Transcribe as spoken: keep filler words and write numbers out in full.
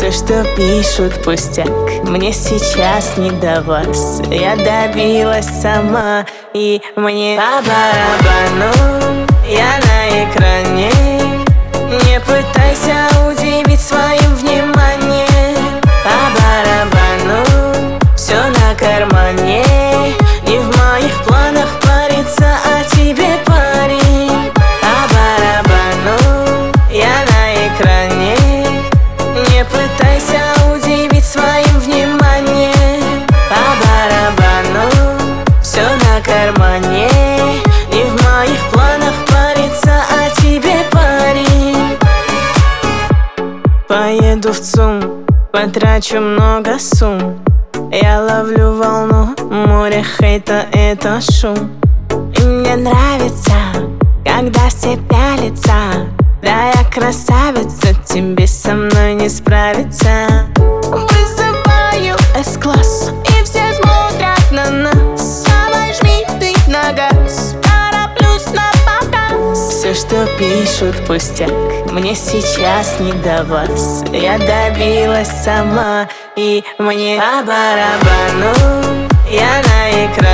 Все, что пишут, пустяк, мне сейчас не до вас. Я добилась сама, и мне по барабану. Я на экране, не пытайся удивить своим вниманием. По барабану, все на кармане. Не в моих планах париться о тебе, парень. По барабану, я на экране. Не пытайся удивить своим вниманием. По барабану, все на кармане. Не в моих планах париться о тебе, парень. Поеду в ЦУМ, потрачу много сумм. Я ловлю волну, море хейта — это шум. И мне нравится, когда все пялятся. Да, я красавица, тебе со мной не справиться. Вызываю С-класс, и все смотрят на нас. Давай жми ты на газ, тороплюсь на показ. Все, что пишут, пустяк, мне сейчас не до вас. Я добилась сама, и мне по барабану. Я на экране.